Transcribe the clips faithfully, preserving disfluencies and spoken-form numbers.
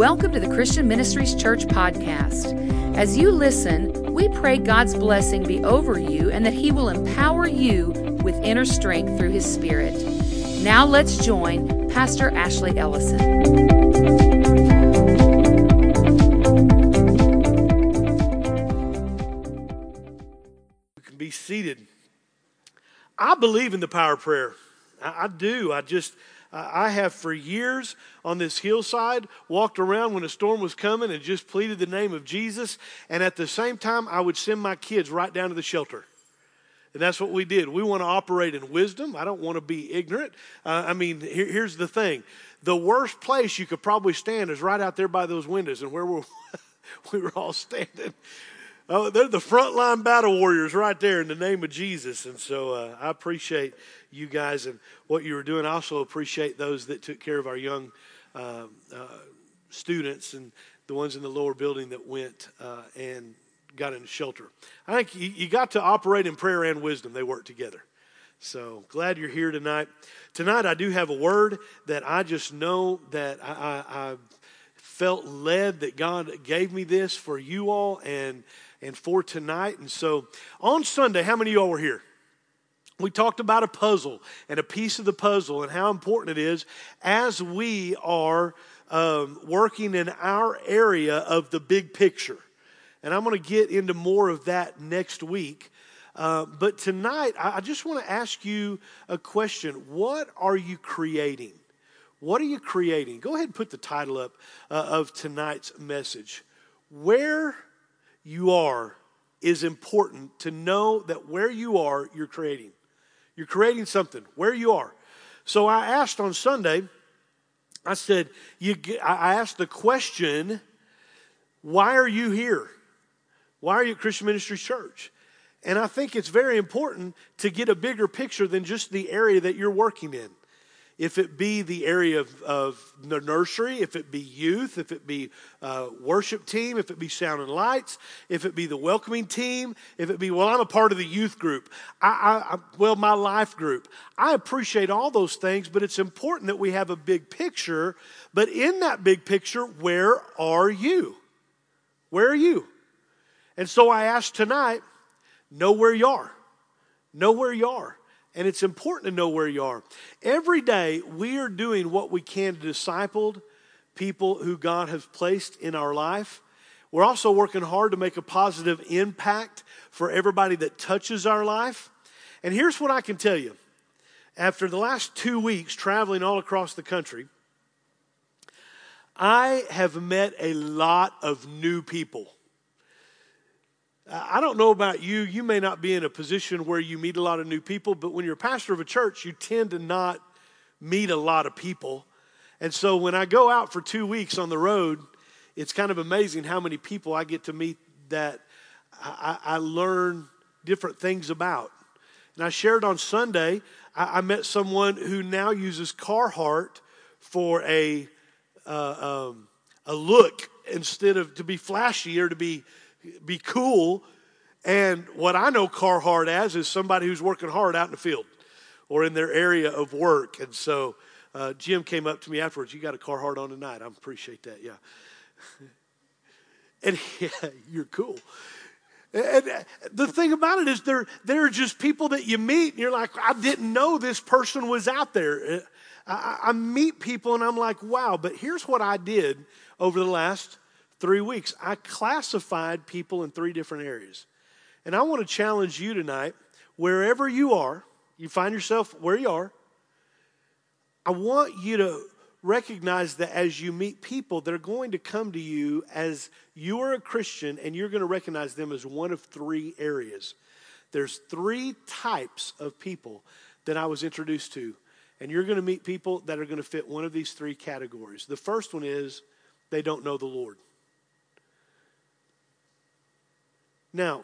Welcome to the Christian Ministries Church podcast. As you listen, we pray God's blessing be over you and that He will empower you with inner strength through His Spirit. Now let's join Pastor Ashley Ellison. You can be seated. I believe in the power of prayer. I, I do. I just... I have for years on this hillside walked around when a storm was coming and just pleaded the name of Jesus. And at the same time, I would send my kids right down to the shelter. And that's what we did. We want to operate in wisdom. I don't want to be ignorant. Uh, I mean, here, here's the thing. The worst place you could probably stand is right out there by those windows. And where we're, we were all standing. Oh, they're the frontline battle warriors right there in the name of Jesus. And so uh, I appreciate you guys and what you were doing. I also appreciate those that took care of our young uh, uh, students and the ones in the lower building that went uh, and got in shelter. I think you, you got to operate in prayer and wisdom. They work together. So glad you're here tonight. Tonight I do have a word that I just know that I, I, I felt led that God gave me this for you all and and for tonight. And so on Sunday, how many of y'all were here? We talked about a puzzle and a piece of the puzzle and how important it is as we are um, working in our area of the big picture. And I'm going to get into more of that next week. Uh, but tonight, I, I just want to ask you a question. What are you creating? What are you creating? Go ahead and put the title up uh, of tonight's message. Where you are is important to know that where you are, you're creating. You're creating something, where you are. So I asked on Sunday, I said, you, I asked the question, why are you here? Why are you at Christian Ministries Church? And I think it's very important to get a bigger picture than just the area that you're working in. If it be the area of, of the nursery, if it be youth, if it be uh, worship team, if it be sound and lights, if it be the welcoming team, if it be, well, I'm a part of the youth group, I, I, I, well, my life group. I appreciate all those things, but it's important that we have a big picture. But in that big picture, where are you? Where are you? And so I asked tonight, know where you are. Know where you are. And it's important to know where you are. Every day, we are doing what we can to disciple people who God has placed in our life. We're also working hard to make a positive impact for everybody that touches our life. And here's what I can tell you. After the last two weeks traveling all across the country, I have met a lot of new people. I don't know about you, you may not be in a position where you meet a lot of new people, but when you're a pastor of a church, you tend to not meet a lot of people. And so when I go out for two weeks on the road, it's kind of amazing how many people I get to meet that I, I learn different things about. And I shared on Sunday, I, I met someone who now uses Carhartt for a, uh, um, a look instead of to be flashy or to be be cool. And what I know Carhartt as is somebody who's working hard out in the field or in their area of work. And so uh, Jim came up to me afterwards, you got a Carhartt on tonight. I appreciate that, yeah. And yeah, you're cool. And the thing about it is they're, they're just people that you meet and you're like, I didn't know this person was out there. I, I meet people and I'm like, wow. But here's what I did over the last Three weeks. I classified people in three different areas. And I want to challenge you tonight, wherever you are, you find yourself where you are, I want you to recognize that as you meet people, they're going to come to you as you are a Christian and you're going to recognize them as one of three areas. There's three types of people that I was introduced to. And you're going to meet people that are going to fit one of these three categories. The first one is they don't know the Lord. Now,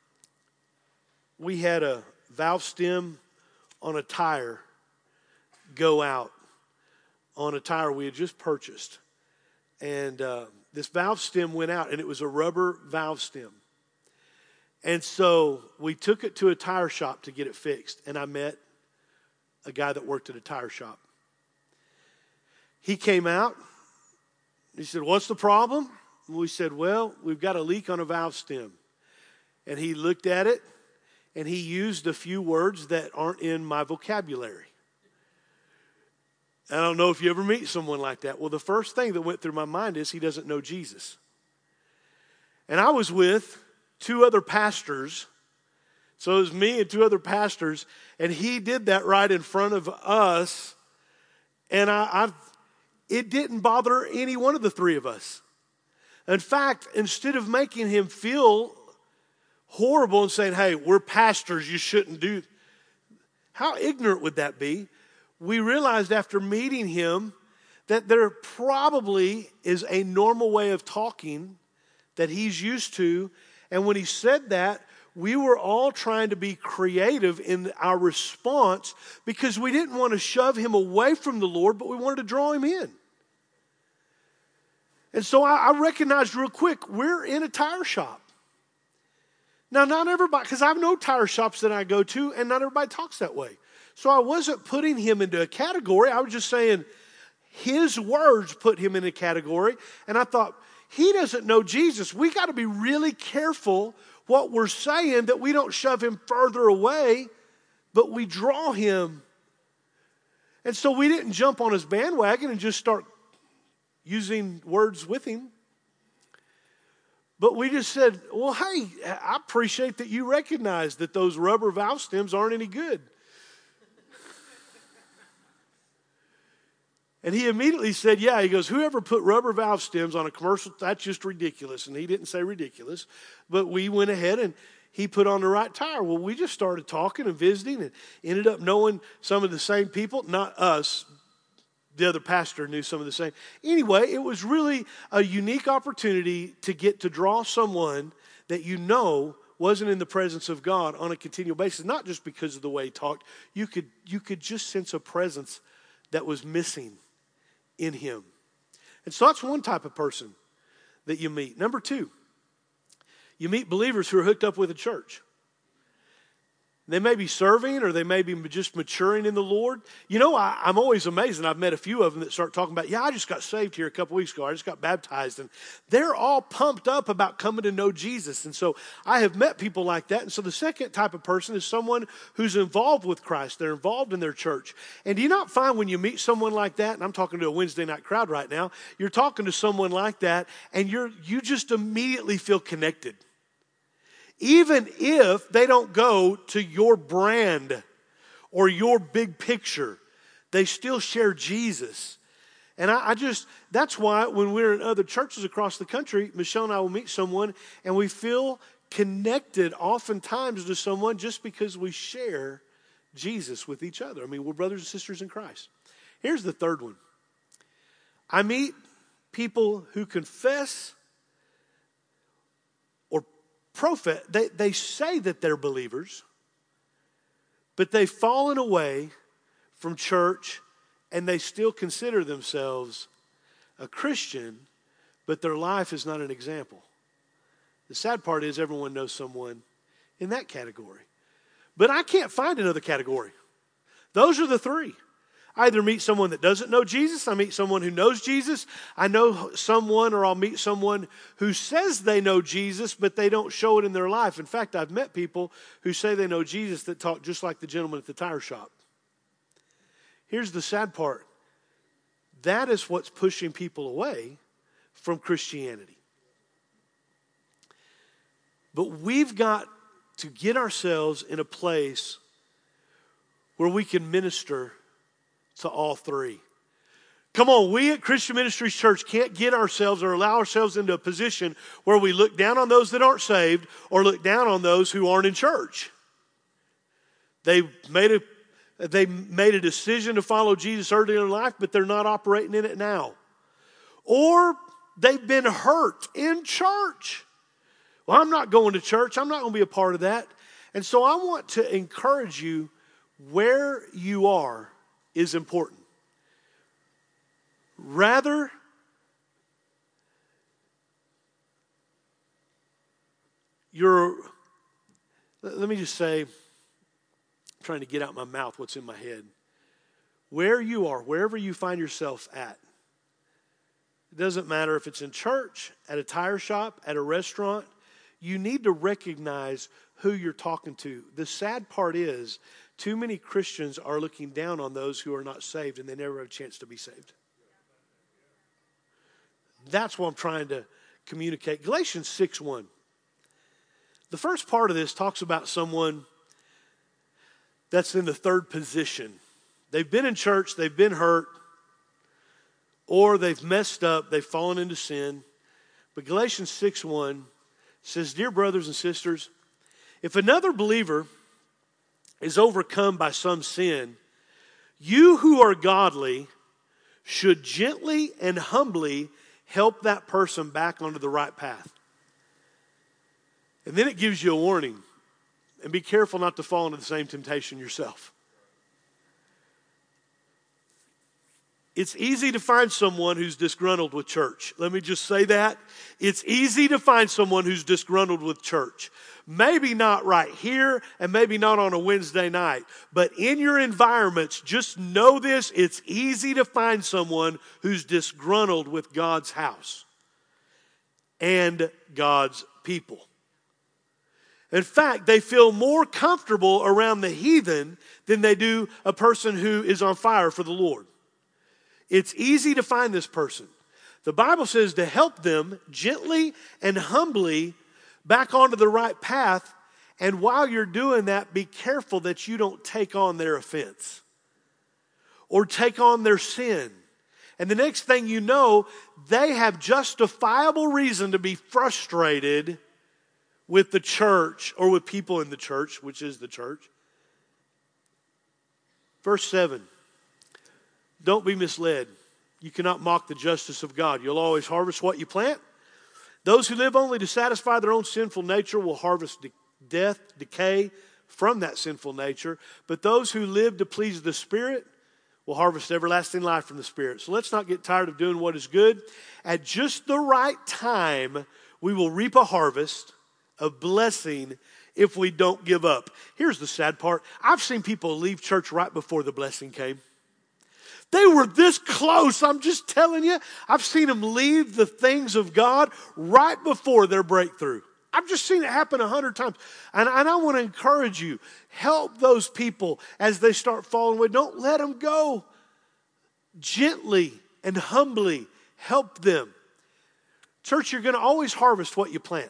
we had a valve stem on a tire go out on a tire we had just purchased. And uh, this valve stem went out, and it was a rubber valve stem. And so we took it to a tire shop to get it fixed, and I met a guy that worked at a tire shop. He came out, He said, what's the problem? And we said, well, we've got a leak on a valve stem. And he looked at it, and he used a few words that aren't in my vocabulary. I don't know if you ever meet someone like that. Well, the first thing that went through my mind is he doesn't know Jesus. And I was with two other pastors. So it was me and two other pastors, and he did that right in front of us. And I, I, it didn't bother any one of the three of us. In fact, instead of making him feel horrible and saying, hey, we're pastors, you shouldn't do, how ignorant would that be? We realized after meeting him that there probably is a normal way of talking that he's used to. And when he said that, we were all trying to be creative in our response because we didn't want to shove him away from the Lord, but we wanted to draw him in. And so I, I recognized real quick, we're in a tire shop. Now, not everybody, because I know tire shops that I go to, and not everybody talks that way. So I wasn't putting him into a category. I was just saying his words put him in a category. And I thought, he doesn't know Jesus. We got to be really careful what we're saying, that we don't shove him further away, but we draw him. And so we didn't jump on his bandwagon and just start using words with him. But we just said, well, hey, I appreciate that you recognize that those rubber valve stems aren't any good. And he immediately said, yeah, he goes, whoever put rubber valve stems on a commercial, that's just ridiculous. And he didn't say ridiculous, but we went ahead and he put on the right tire. Well, we just started talking and visiting and ended up knowing some of the same people, not us. The other pastor knew some of the same. Anyway, it was really a unique opportunity to get to draw someone that you know wasn't in the presence of God on a continual basis, not just because of the way he talked. You could, you could just sense a presence that was missing in him. And so that's one type of person that you meet. Number two, you meet believers who are hooked up with a church. They may be serving or they may be just maturing in the Lord. You know, I, I'm always amazed, and I've met a few of them that start talking about, yeah, I just got saved here a couple weeks ago. I just got baptized. And they're all pumped up about coming to know Jesus. And so I have met people like that. And so the second type of person is someone who's involved with Christ. They're involved in their church. And do you not find when you meet someone like that, and I'm talking to a Wednesday night crowd right now, you're talking to someone like that, and you're you just immediately feel connected. Even if they don't go to your brand or your big picture, they still share Jesus. And I, I just, that's why when we're in other churches across the country, Michelle and I will meet someone and we feel connected oftentimes to someone just because we share Jesus with each other. I mean, we're brothers and sisters in Christ. Here's the third one. I meet people who confess Prophet, they, they say that they're believers, but they've fallen away from church and they still consider themselves a Christian, but their life is not an example. The sad part is everyone knows someone in that category. But I can't find another category. Those are the three. I either meet someone that doesn't know Jesus, I meet someone who knows Jesus, I know someone or I'll meet someone who says they know Jesus, but they don't show it in their life. In fact, I've met people who say they know Jesus that talk just like the gentleman at the tire shop. Here's the sad part. That is what's pushing people away from Christianity. But we've got to get ourselves in a place where we can minister to all three. Come on, we at Christian Ministries Church can't get ourselves or allow ourselves into a position where we look down on those that aren't saved or look down on those who aren't in church. They made a they made a decision to follow Jesus early in their life, but they're not operating in it now. Or they've been hurt in church. Well, I'm not going to church. I'm not going to be a part of that. And so I want to encourage you, where you are is important. Rather, you're, let me just say, I'm trying to get out my mouth what's in my head. Where you are, wherever you find yourself at, It doesn't matter if it's in church, at a tire shop, at a restaurant. You need to recognize who you're talking to. The sad part is, too many Christians are looking down on those who are not saved, and they never have a chance to be saved. That's what I'm trying to communicate. Galatians six one. The first part of this talks about someone that's in the third position. They've been in church, they've been hurt, or they've messed up, they've fallen into sin. But Galatians six one says, "Dear brothers and sisters, if another believer is overcome by some sin, you who are godly should gently and humbly help that person back onto the right path." And then it gives you a warning. And be careful not to fall into the same temptation yourself. It's easy to find someone who's disgruntled with church. Let me just say that. It's easy to find someone who's disgruntled with church. Maybe not right here and maybe not on a Wednesday night. But in your environments, just know this. It's easy to find someone who's disgruntled with God's house and God's people. In fact, they feel more comfortable around the heathen than they do a person who is on fire for the Lord. It's easy to find this person. The Bible says to help them gently and humbly back onto the right path. And while you're doing that, be careful that you don't take on their offense or take on their sin. And the next thing you know, they have justifiable reason to be frustrated with the church or with people in the church, which is the church. Verse seven, don't be misled. You cannot mock the justice of God. You'll always harvest what you plant. Those who live only to satisfy their own sinful nature will harvest de- death, decay from that sinful nature. But those who live to please the Spirit will harvest everlasting life from the Spirit. So let's not get tired of doing what is good. At just the right time, we will reap a harvest of blessing if we don't give up. Here's the sad part. I've seen people leave church right before the blessing came. They were this close. I'm just telling you. I've seen them leave the things of God right before their breakthrough. I've just seen it happen a hundred times. And, and I want to encourage you. Help those people as they start falling away. Don't let them go. Gently and humbly help them. Church, you're going to always harvest what you plant.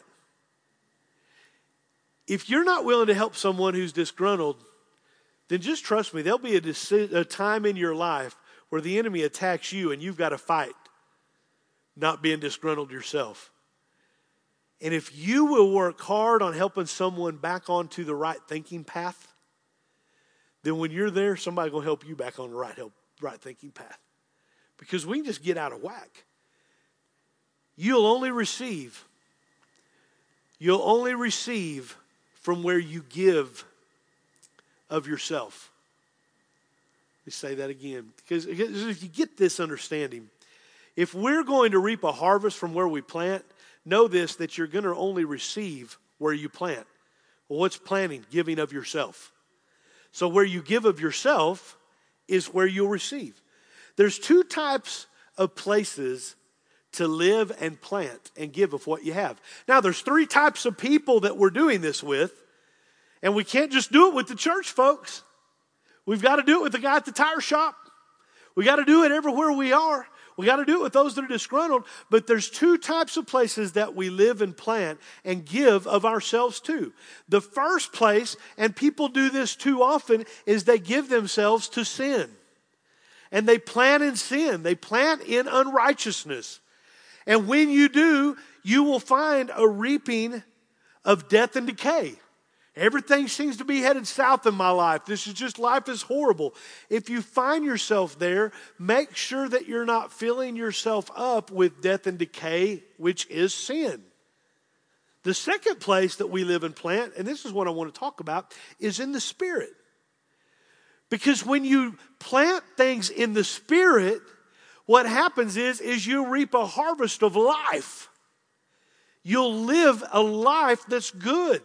If you're not willing to help someone who's disgruntled, then just trust me, there'll be a, deci- a time in your life where the enemy attacks you and you've got to fight, not being disgruntled yourself. And if you will work hard on helping someone back onto the right thinking path, then when you're there, somebody's going to help you back on the right, help, right thinking path. Because we can just get out of whack. You'll only receive, you'll only receive from where you give of yourself. Let me say that again. Because if you get this understanding, if we're going to reap a harvest from where we plant, know this, that you're going to only receive where you plant. Well, what's planting? Giving of yourself. So where you give of yourself is where you'll receive. There's two types of places to live and plant and give of what you have. Now, there's three types of people that we're doing this with, and we can't just do it with the church, folks. We've got to do it with the guy at the tire shop. We got to do it everywhere we are. We got to do it with those that are disgruntled. But there's two types of places that we live and plant and give of ourselves to. The first place, and people do this too often, is they give themselves to sin. And they plant in sin. They plant in unrighteousness. And when you do, you will find a reaping of death and decay. Everything seems to be headed south in my life. This is just, life is horrible. If you find yourself there, make sure that you're not filling yourself up with death and decay, which is sin. The second place that we live and plant, and this is what I want to talk about, is in the Spirit. Because when you plant things in the Spirit, what happens is, is you reap a harvest of life. You'll live a life that's good.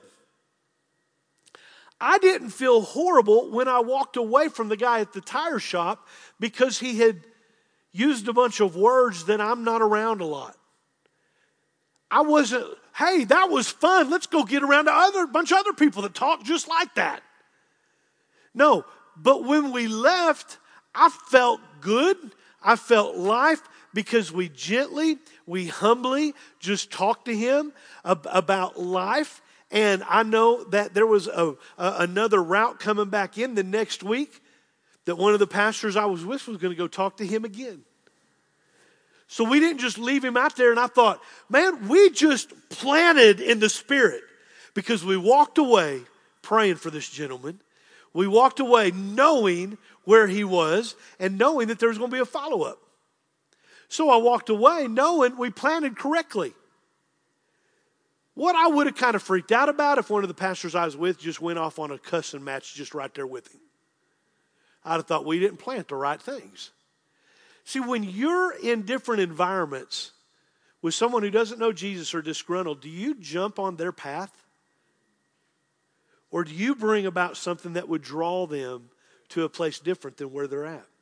I didn't feel horrible when I walked away from the guy at the tire shop because he had, used a bunch of words that I'm not around a lot. I wasn't, hey, that was fun. Let's go get around to other bunch of other people that talk just like that. No, but when we left, I felt good. I felt life because we gently, we humbly just talked to him ab- about life. And I know that there was a, a, another route coming back in the next week that one of the pastors I was with was going to go talk to him again. So we didn't just leave him out there, and I thought, man, we just planted in the Spirit because we walked away praying for this gentleman. We walked away knowing where he was and knowing that there was going to be a follow-up. So I walked away knowing we planted correctly. What I would have kind of freaked out about if one of the pastors I was with just went off on a cussing match just right there with him. I'd have thought we didn't plant the right things. See, when you're in different environments with someone who doesn't know Jesus or disgruntled, do you jump on their path? Or do you bring about something that would draw them to a place different than where they're at?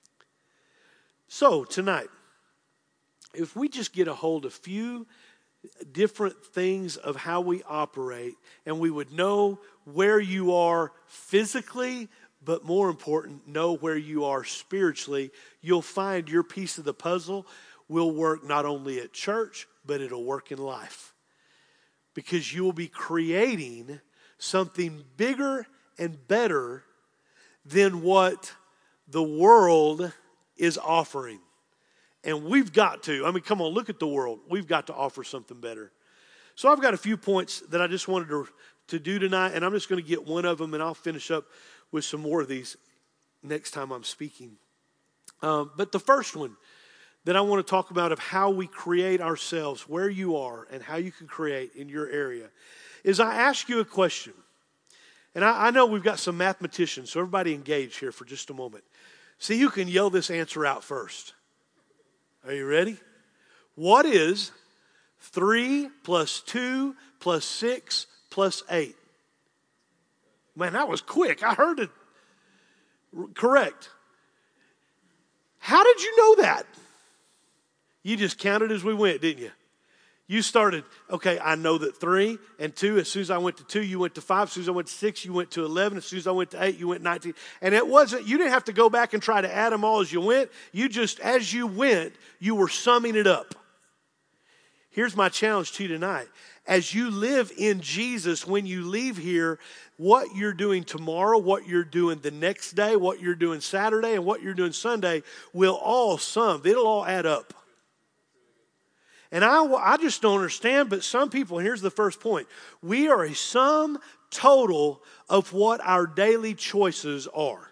So, tonight, if we just get a hold of a few different things of how we operate, and we would know where you are physically, but more important, know where you are spiritually, you'll find your piece of the puzzle will work not only at church, but it'll work in life. Because you will be creating something bigger and better than what the world is offering. And we've got to, I mean, come on, look at the world. We've got to offer something better. So I've got a few points that I just wanted to, to do tonight, and I'm just going to get one of them, and I'll finish up with some more of these next time I'm speaking. Um, but the first one that I want to talk about of how we create ourselves, where you are, and how you can create in your area, is I ask you a question. And I, I know we've got some mathematicians, so everybody engage here for just a moment. See, you can yell this answer out first. Are you ready? What is three plus two plus six plus eight? Man, that was quick. I heard it. Correct. How did you know that? You just counted as we went, didn't you? You started, okay, I know that three and two, as soon as I went to two, you went to five. As soon as I went to six, you went to eleven. As soon as I went to eight, you went nineteen. And it wasn't, you didn't have to go back and try to add them all as you went. You just, as you went, you were summing it up. Here's my challenge to you tonight. As you live in Jesus, when you leave here, what you're doing tomorrow, what you're doing the next day, what you're doing Saturday, and what you're doing Sunday will all sum. It'll all add up. And I, I just don't understand, but some people, and here's the first point, we are a sum total of what our daily choices are.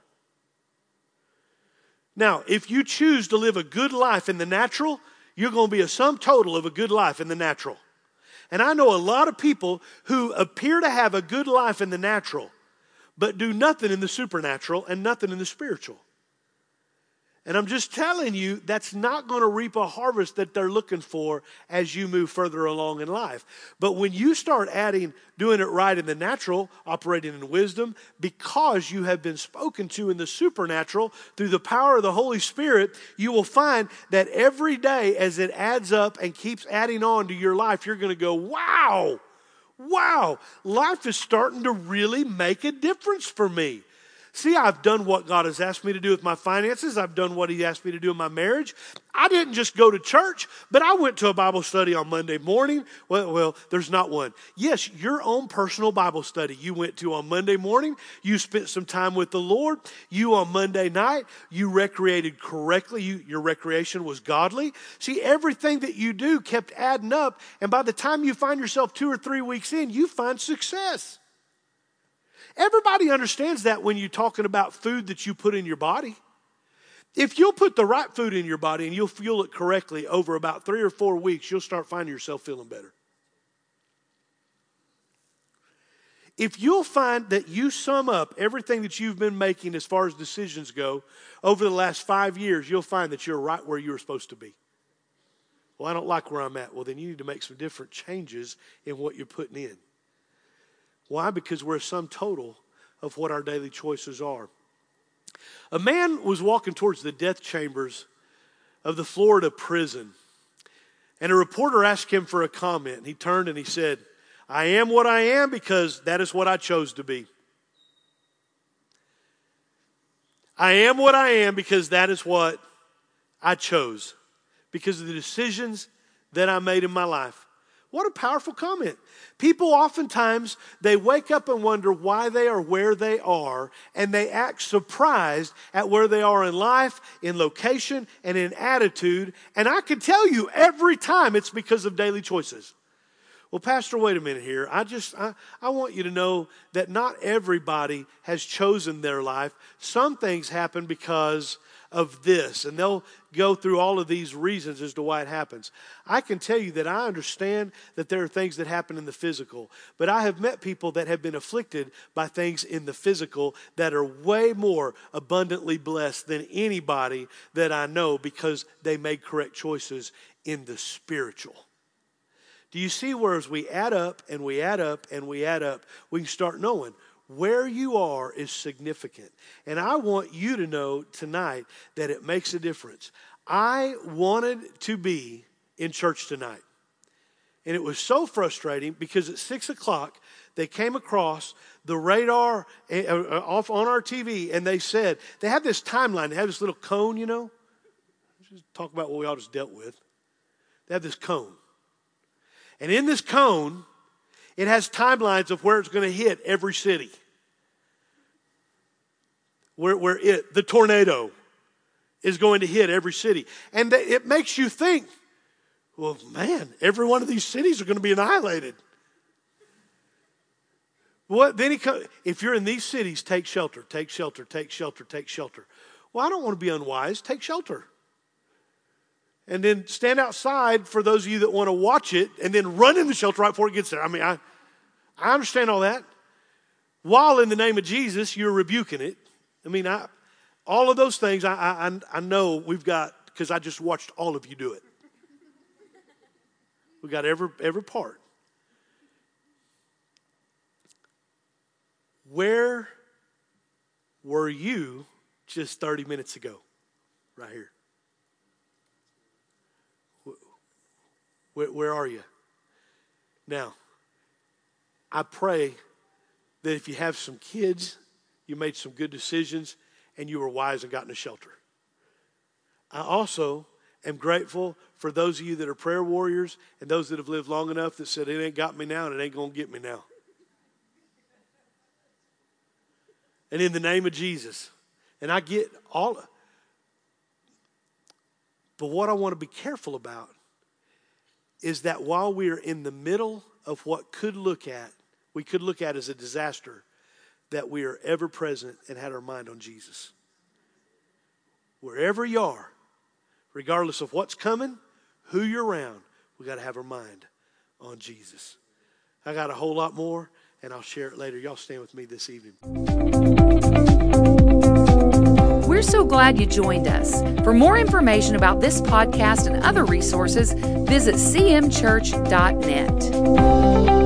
Now, if you choose to live a good life in the natural, you're going to be a sum total of a good life in the natural. And I know a lot of people who appear to have a good life in the natural, but do nothing in the supernatural and nothing in the spiritual. And I'm just telling you, that's not going to reap a harvest that they're looking for as you move further along in life. But when you start adding, doing it right in the natural, operating in wisdom, because you have been spoken to in the supernatural through the power of the Holy Spirit, you will find that every day as it adds up and keeps adding on to your life, you're going to go, wow, wow, life is starting to really make a difference for me. See, I've done what God has asked me to do with my finances. I've done what He asked me to do in my marriage. I didn't just go to church, but I went to a Bible study on Monday morning. Well, well, there's not one. Yes, your own personal Bible study you went to on Monday morning. You spent some time with the Lord. You on Monday night, you recreated correctly. You, your recreation was godly. See, everything that you do kept adding up, and by the time you find yourself two or three weeks in, you find success. Everybody understands that when you're talking about food that you put in your body. If you'll put the right food in your body and you'll fuel it correctly over about three or four weeks, you'll start finding yourself feeling better. If you'll find that you sum up everything that you've been making as far as decisions go over the last five years, you'll find that you're right where you were supposed to be. Well, I don't like where I'm at. Well, then you need to make some different changes in what you're putting in. Why? Because we're a sum total of what our daily choices are. A man was walking towards the death chambers of the Florida prison. And a reporter asked him for a comment. And he turned and he said, I am what I am because that is what I chose to be. I am what I am because that is what I chose. Because of the decisions that I made in my life. What a powerful comment. People oftentimes, they wake up and wonder why they are where they are, and they act surprised at where they are in life, in location, and in attitude. And I can tell you every time it's because of daily choices. Well, Pastor, wait a minute here. I just, I, I want you to know that not everybody has chosen their life. Some things happen because of this, and they'll go through all of these reasons as to why it happens. I can tell you that I understand that there are things that happen in the physical, but I have met people that have been afflicted by things in the physical that are way more abundantly blessed than anybody that I know because they made correct choices in the spiritual. Do you see where as we add up and we add up and we add up, we can start knowing where you are is significant. And I want you to know tonight that it makes a difference. I wanted to be in church tonight. And it was so frustrating because at six o'clock, they came across the radar off on our T V, and they said, they have this timeline. They have this little cone, you know. Just talk about what we all just dealt with. They have this cone. And in this cone, it has timelines of where it's going to hit every city. Where, where it, the tornado is going to hit every city. And it makes you think, well, man, every one of these cities are going to be annihilated. What, then he comes, if you're in these cities, take shelter, take shelter, take shelter, take shelter. Well, I don't want to be unwise. Take shelter. And then stand outside for those of you that want to watch it, and then run in the shelter right before it gets there. I mean, I, I understand all that. While in the name of Jesus, you're rebuking it. I mean, I, all of those things, I, I, I know we've got, because I just watched all of you do it. We got every every part. Where were you just thirty minutes ago? Right here. Where, where are you? Now, I pray that if you have some kids, you made some good decisions, and you were wise and got in a shelter. I also am grateful for those of you that are prayer warriors and those that have lived long enough that said, it ain't got me now and it ain't going to get me now. And in the name of Jesus, and I get all, but what I want to be careful about is that while we are in the middle of what could look at, we could look at as a disaster, that we are ever present and had our mind on Jesus. Wherever you are, regardless of what's coming, who you're around, we got to have our mind on Jesus. I got a whole lot more, and I'll share it later. Y'all stand with me this evening. We're so glad you joined us. For more information about this podcast and other resources, visit c m church dot net.